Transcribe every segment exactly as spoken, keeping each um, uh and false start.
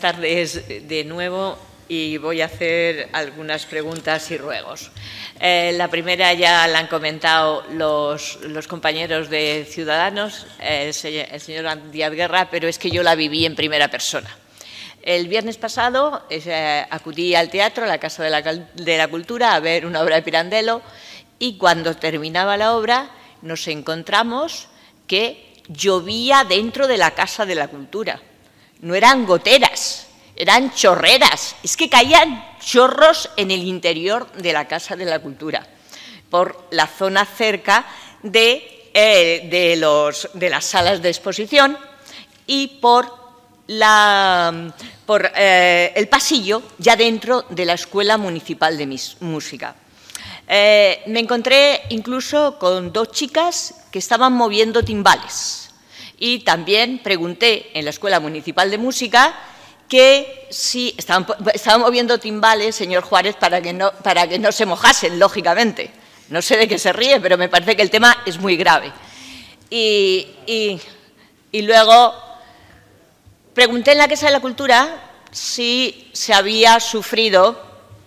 tardes de nuevo y voy a hacer algunas preguntas y ruegos. Eh, la primera ya la han comentado los, los compañeros de Ciudadanos, eh, el, señor, el señor Díaz Guerra, pero es que yo la viví en primera persona. El viernes pasado eh, acudí al teatro, a la Casa de la, de la Cultura, a ver una obra de Pirandello, y cuando terminaba la obra nos encontramos que llovía dentro de la Casa de la Cultura. No eran goteras, eran chorreras. Es que caían chorros en el interior de la Casa de la Cultura, por la zona cerca de, eh, de, los, de las salas de exposición y por, la, por eh, el pasillo ya dentro de la Escuela Municipal de Música. Eh, me encontré incluso con dos chicas que estaban moviendo timbales. Y también pregunté en la Escuela Municipal de Música que si estaban, estaban moviendo timbales, señor Juárez, para que, no, para que no se mojasen, lógicamente. No sé de qué se ríe, pero me parece que el tema es muy grave. Y, y, y luego pregunté en la Casa de la Cultura si se había sufrido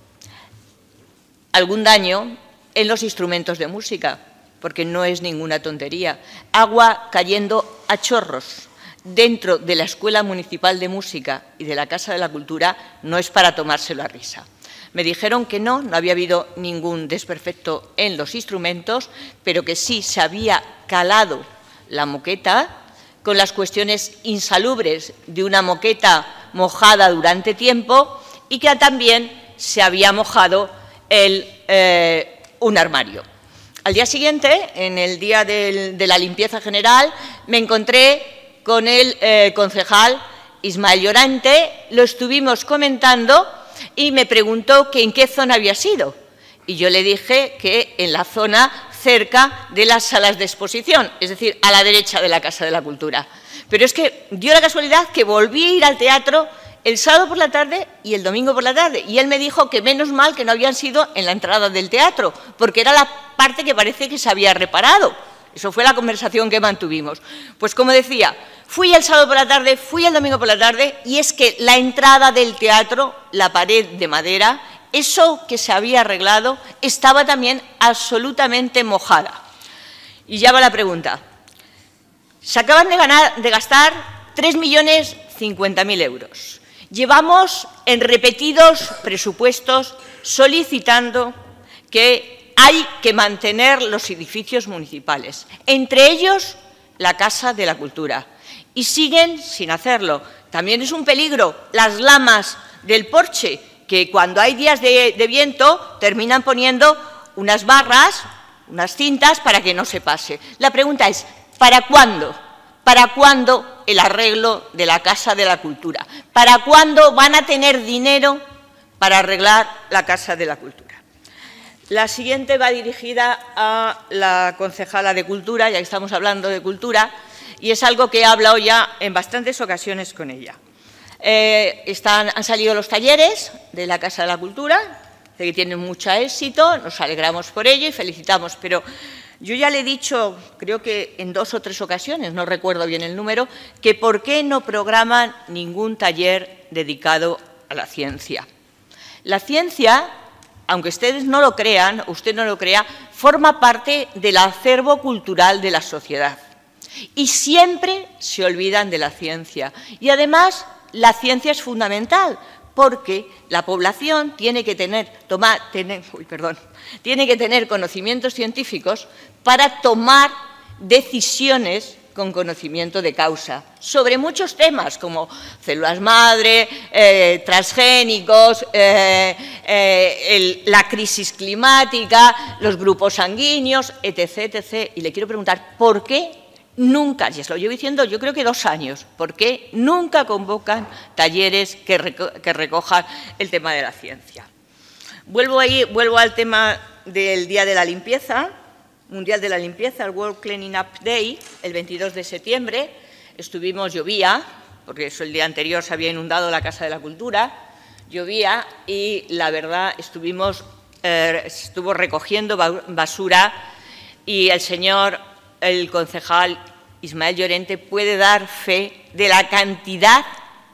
algún daño en los instrumentos de música, porque no es ninguna tontería. Agua cayendo a chorros dentro de la Escuela Municipal de Música y de la Casa de la Cultura no es para tomárselo a risa. Me dijeron que no, no había habido ningún desperfecto en los instrumentos, pero que sí se había calado la moqueta con las cuestiones insalubres de una moqueta mojada durante tiempo y que también se había mojado el, eh, un armario. Al día siguiente, en el día del, de la limpieza general, me encontré con el eh, concejal Ismael Llorente, lo estuvimos comentando y me preguntó que en qué zona había sido. Y yo le dije que en la zona cerca de las salas de exposición, es decir, a la derecha de la Casa de la Cultura. Pero es que dio la casualidad que volví a ir al teatro el sábado por la tarde y el domingo por la tarde. Y él me dijo que menos mal que no habían sido en la entrada del teatro, porque era la parte que parece que se había reparado. Eso fue la conversación que mantuvimos. Pues como decía, fui el sábado por la tarde, fui el domingo por la tarde, y es que la entrada del teatro, la pared de madera, eso que se había arreglado, estaba también absolutamente mojada. Y ya va la pregunta. Se acaban de, ganar, de gastar tres millones cincuenta mil euros. Llevamos en repetidos presupuestos solicitando que hay que mantener los edificios municipales, entre ellos la Casa de la Cultura, y siguen sin hacerlo. También es un peligro las lamas del porche, que cuando hay días de, de viento terminan poniendo unas barras, unas cintas para que no se pase. La pregunta es, ¿para cuándo? ¿Para cuándo el arreglo de la Casa de la Cultura? ¿Para cuándo van a tener dinero para arreglar la Casa de la Cultura? La siguiente va dirigida a la concejala de Cultura, ya que estamos hablando de cultura, y es algo que he hablado ya en bastantes ocasiones con ella. Eh, están, han salido los talleres de la Casa de la Cultura, que tienen mucho éxito, nos alegramos por ello y felicitamos, pero yo ya le he dicho, creo que en dos o tres ocasiones, no recuerdo bien el número, que por qué no programan ningún taller dedicado a la ciencia. La ciencia, aunque ustedes no lo crean, usted no lo crea, forma parte del acervo cultural de la sociedad. Y siempre se olvidan de la ciencia. Y además, la ciencia es fundamental, porque la población tiene que tener, tomar, tener, uy, perdón, tiene que tener conocimientos científicos para tomar decisiones con conocimiento de causa sobre muchos temas como células madre, eh, transgénicos, eh, eh, el, la crisis climática, los grupos sanguíneos, etcétera, etcétera. Y le quiero preguntar, ¿por qué nunca, y os lo llevo diciendo yo creo que dos años, por qué nunca convocan talleres que, reco que recojan el tema de la ciencia? Vuelvo, ahí, vuelvo al tema del Día de la Limpieza, Mundial de la Limpieza, el World Cleaning Up Day, el veintidós de septiembre. Estuvimos, llovía, porque eso el día anterior se había inundado la Casa de la Cultura, llovía y la verdad estuvimos, eh, estuvo recogiendo basura y el señor, el concejal Ismael Llorente puede dar fe de la cantidad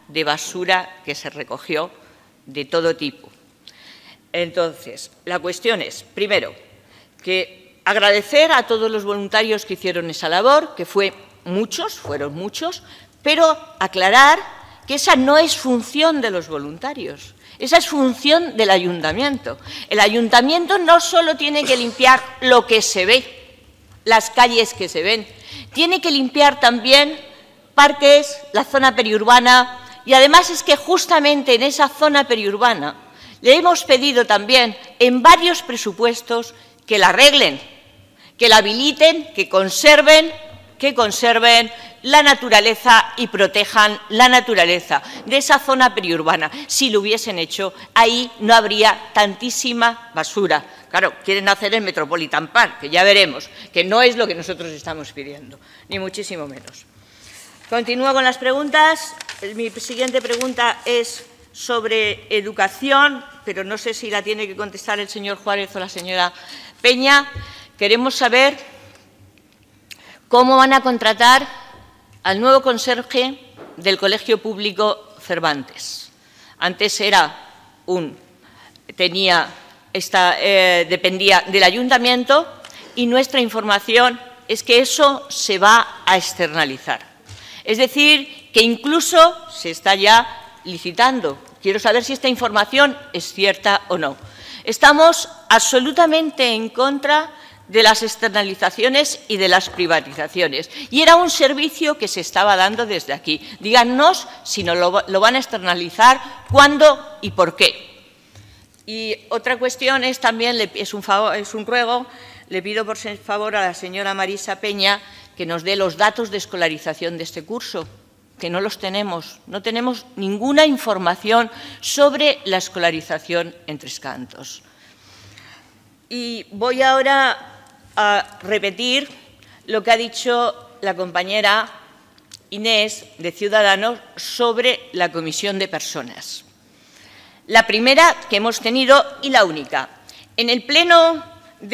de basura que se recogió de todo tipo. Entonces, la cuestión es, primero, que agradecer a todos los voluntarios que hicieron esa labor, que fue muchos, fueron muchos, pero aclarar que esa no es función de los voluntarios, esa es función del ayuntamiento. El ayuntamiento no solo tiene que limpiar lo que se ve, las calles que se ven, tiene que limpiar también parques, la zona periurbana, y además es que justamente en esa zona periurbana le hemos pedido también en varios presupuestos que la arreglen, que la habiliten, que conserven, que conserven la naturaleza y protejan la naturaleza de esa zona periurbana. Si lo hubiesen hecho, ahí no habría tantísima basura. Claro, quieren hacer el Metropolitan Park, que ya veremos, que no es lo que nosotros estamos pidiendo, ni muchísimo menos. Continúo con las preguntas. Mi siguiente pregunta es sobre educación, pero no sé si la tiene que contestar el señor Juárez o la señora Peña. Queremos saber cómo van a contratar al nuevo conserje del Colegio Público Cervantes. Antes era un, tenía, esta, eh, dependía del ayuntamiento y nuestra información es que eso se va a externalizar. Es decir, que incluso se está ya licitando. Quiero saber si esta información es cierta o no. Estamos absolutamente en contra de las externalizaciones y de las privatizaciones. Y era un servicio que se estaba dando desde aquí. Díganos si no lo, lo van a externalizar, cuándo y por qué. Y otra cuestión es también, es un, favor, es un ruego, le pido por favor a la señora Marisa Peña que nos dé los datos de escolarización de este curso, que no los tenemos. No tenemos ninguna información sobre la escolarización en Tres Cantos. Y voy ahora a repetir lo que ha dicho la compañera Inés de Ciudadanos sobre la comisión de personas. La primera que hemos tenido y la única. En el pleno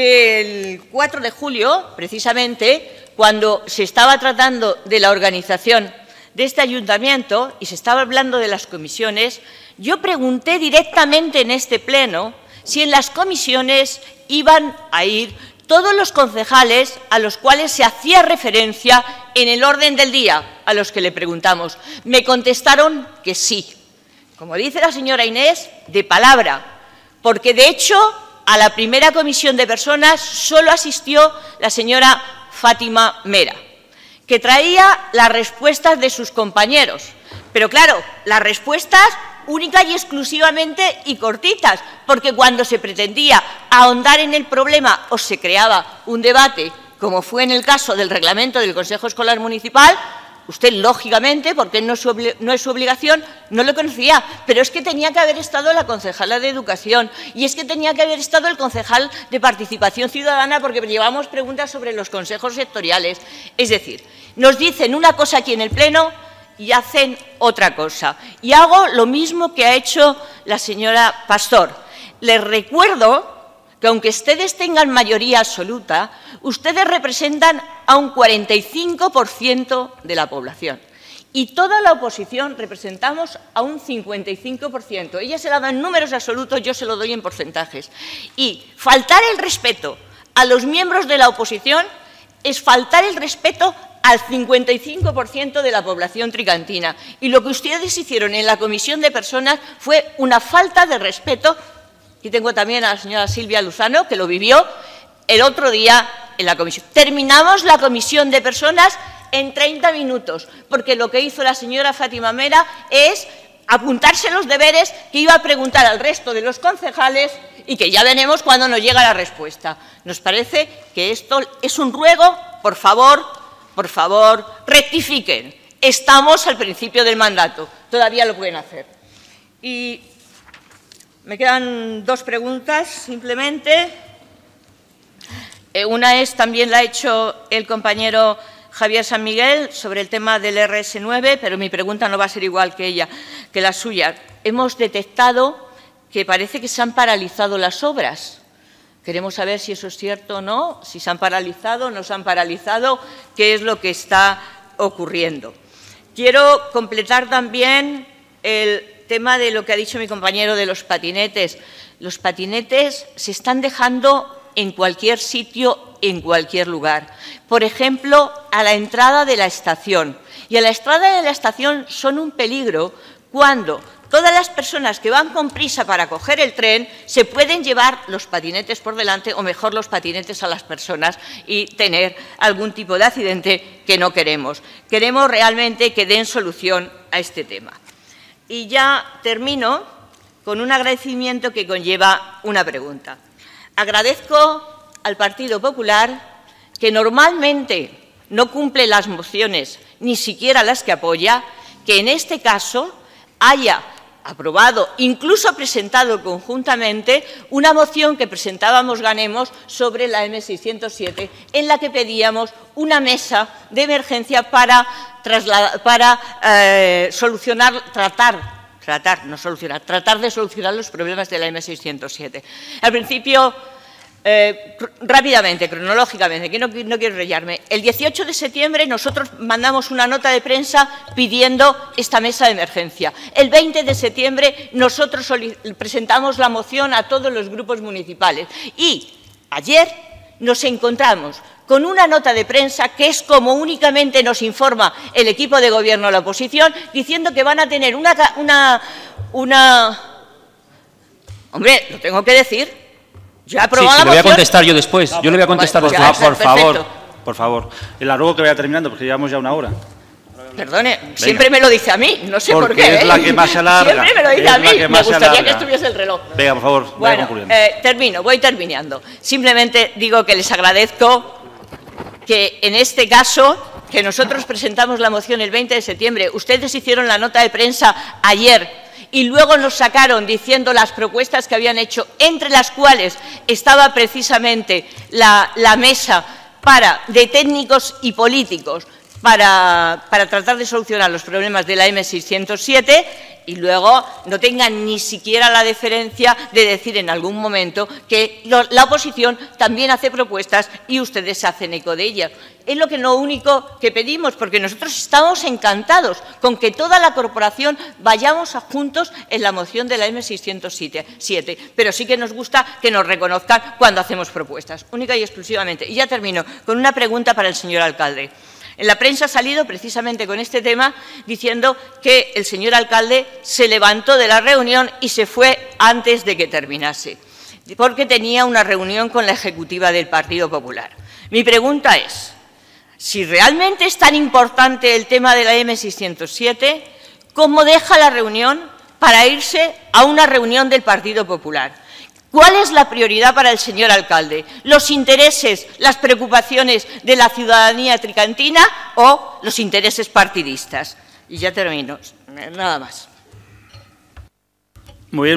del cuatro de julio, precisamente, cuando se estaba tratando de la organización de este ayuntamiento y se estaba hablando de las comisiones, yo pregunté directamente en este pleno si en las comisiones iban a ir todos los concejales a los cuales se hacía referencia en el orden del día, a los que le preguntamos. Me contestaron que sí. Como dice la señora Inés, de palabra, porque de hecho a la primera comisión de personas solo asistió la señora Fátima Mera, que traía las respuestas de sus compañeros. Pero claro, las respuestas únicas y exclusivamente y cortitas, porque cuando se pretendía ahondar en el problema o se creaba un debate, como fue en el caso del reglamento del Consejo Escolar Municipal, usted, lógicamente, porque no es, su no es su obligación, no lo conocía, pero es que tenía que haber estado la concejala de Educación y es que tenía que haber estado el concejal de Participación Ciudadana, porque llevamos preguntas sobre los consejos sectoriales. Es decir, nos dicen una cosa aquí en el Pleno y hacen otra cosa. Y hago lo mismo que ha hecho la señora Pastor. Les recuerdo que aunque ustedes tengan mayoría absoluta, ustedes representan a un cuarenta y cinco por ciento de la población. Y toda la oposición representamos a un cincuenta y cinco por ciento. Ella se la da en números absolutos, yo se lo doy en porcentajes. Y faltar el respeto a los miembros de la oposición es faltar el respeto al cincuenta y cinco por ciento de la población tricantina. Y lo que ustedes hicieron en la comisión de personas fue una falta de respeto. Aquí tengo también a la señora Silvia Luzano, que lo vivió el otro día en la comisión. Terminamos la comisión de personas en treinta minutos, porque lo que hizo la señora Fátima Mera es apuntarse los deberes que iba a preguntar al resto de los concejales y que ya veremos cuándo nos llega la respuesta. Nos parece que esto es un ruego, por favor, por favor, rectifiquen. Estamos al principio del mandato, todavía lo pueden hacer. Y me quedan dos preguntas, simplemente. Eh, una es, también la ha hecho el compañero Javier San Miguel, sobre el tema del erre ese nueve, pero mi pregunta no va a ser igual que ella, que la suya. Hemos detectado que parece que se han paralizado las obras. Queremos saber si eso es cierto o no, si se han paralizado, no se han paralizado, qué es lo que está ocurriendo. Quiero completar también el tema de lo que ha dicho mi compañero de los patinetes. Los patinetes se están dejando en cualquier sitio, en cualquier lugar. Por ejemplo, a la entrada de la estación. Y a la entrada de la estación son un peligro cuando todas las personas que van con prisa para coger el tren se pueden llevar los patinetes por delante o mejor los patinetes a las personas y tener algún tipo de accidente que no queremos. Queremos realmente que den solución a este tema. Y ya termino con un agradecimiento que conlleva una pregunta. Agradezco al Partido Popular que normalmente no cumple las mociones, ni siquiera las que apoya, que en este caso haya aprobado, incluso presentado conjuntamente, una moción que presentábamos Ganemos sobre la eme seiscientos siete, en la que pedíamos una mesa de emergencia para, para eh, solucionar, tratar, tratar, no solucionar, tratar de solucionar los problemas de la eme seiscientos siete. Al principio, Eh, rápidamente, cronológicamente, que no, no quiero enrollarme, el dieciocho de septiembre nosotros mandamos una nota de prensa pidiendo esta mesa de emergencia. El veinte de septiembre nosotros presentamos la moción a todos los grupos municipales y ayer nos encontramos con una nota de prensa que es como únicamente nos informa el equipo de gobierno de la oposición, diciendo que van a tener una... una, una... Hombre, lo tengo que decir. Yo he aprobado sí, la sí, le voy a moción. contestar yo después. Yo le voy a contestar Vale, después. ya, por favor, perfecto. por favor. La ruego que vaya terminando, porque llevamos ya una hora. Perdone, Venga. Siempre me lo dice a mí, no sé porque por qué. es la que más se alarga. Siempre me lo dice es a mí, me gustaría alarga. que estuviese el reloj. Venga, por favor, vaya bueno, concluyendo. Eh, termino, voy terminando. Simplemente digo que les agradezco que en este caso, que nosotros presentamos la moción el veinte de septiembre, ustedes hicieron la nota de prensa ayer y luego nos sacaron diciendo las propuestas que habían hecho, entre las cuales estaba precisamente la, la mesa para, de técnicos y políticos para, para tratar de solucionar los problemas de la eme seiscientos siete y luego no tengan ni siquiera la deferencia de decir en algún momento que lo, la oposición también hace propuestas y ustedes se hacen eco de ellas. Es lo que lo único que pedimos, porque nosotros estamos encantados con que toda la corporación vayamos a juntos en la moción de la eme seiscientos siete, pero sí que nos gusta que nos reconozcan cuando hacemos propuestas, única y exclusivamente. Y ya termino con una pregunta para el señor alcalde. En la prensa ha salido precisamente con este tema diciendo que el señor alcalde se levantó de la reunión y se fue antes de que terminase, porque tenía una reunión con la ejecutiva del Partido Popular. Mi pregunta es, si realmente es tan importante el tema de la eme seiscientos siete, ¿cómo deja la reunión para irse a una reunión del Partido Popular? ¿Cuál es la prioridad para el señor alcalde? ¿Los intereses, las preocupaciones de la ciudadanía tricantina o los intereses partidistas? Y ya termino, nada más. Muy bien.